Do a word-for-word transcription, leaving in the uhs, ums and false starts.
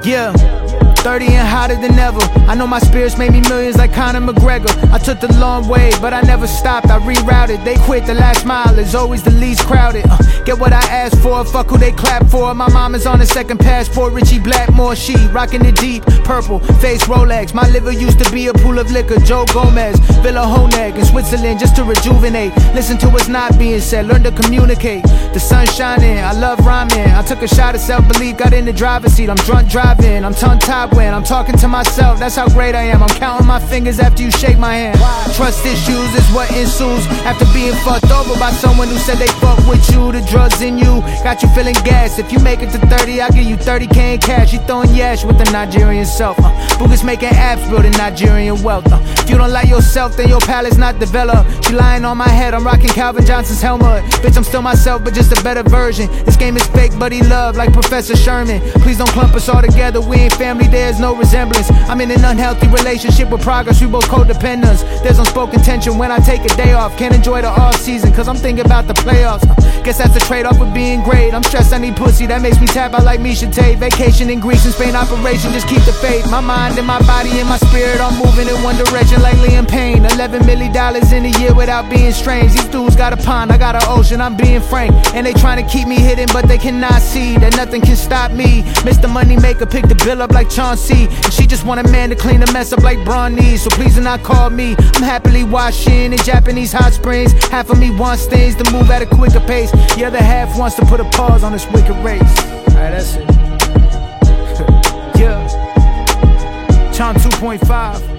Yeah, thirty and hotter than ever. I know my spirits made me millions like Conor McGregor. I took the long way, but I never stopped. I rerouted, they quit, the last mile is always the least crowded. uh, Get what I asked for, fuck who they clap for. My mom is on a second passport, Richie Blackmore. She rocking the deep purple, face Rolex. My liver used to be a pool of liquor, Joe Gomez, Villa Honeg in Switzerland just to rejuvenate. Listen to what's not being said, learn to communicate. The sun's shining, I love rhyming. I took a shot of self-belief, got in the driver's seat. I'm drunk driving, I'm tongue-tied when I'm talking to myself. That's how great I am, I'm counting my fingers after you shake my hand. Trust issues is what ensues after being fucked over by someone who said they fuck with you. The drugs in you got you feeling gas. If you make it to thirty, I'll give you thirty K in cash. You throwing yash with the Nigerian self. uh, Boogers making apps, building Nigerian wealth. uh, If you don't like yourself, then your palate's not developed. She lying on my head, I'm rocking Calvin Johnson's helmet. Bitch, I'm still myself, but just a better version. This game is fake, buddy love, like Professor Sherman. Please don't clump us all together, we ain't family, there's no resemblance. I'm in an unhealthy relationship with progress, we both codependents. There's unspoken tension when I take a day off. Can't enjoy the off season, cause I'm thinking about the playoffs. uh, Guess that's the trade-off of being great. I'm stressed, I need pussy, that makes me tap out like Misha Tate. Vacation in Greece and Spain, operation, just keep the faith. My mind and my body and my spirit all moving in one direction like Liam Payne. Eleven million dollars in a year without being strange. These dudes got a pond, I got an ocean, I'm being frank. And they trying to keep me hidden, but they cannot see that nothing can stop me. Mister Moneymaker picked the bill up like Chauncey, and she just want a man to clean the mess up like Bronny. So please do not call me, I'm happily washing in Japanese hot springs. Half of me wants things to move at a quicker pace, the other half wants to put a pause on this wicked race. Alright, that's it. Yeah, Chom two point five.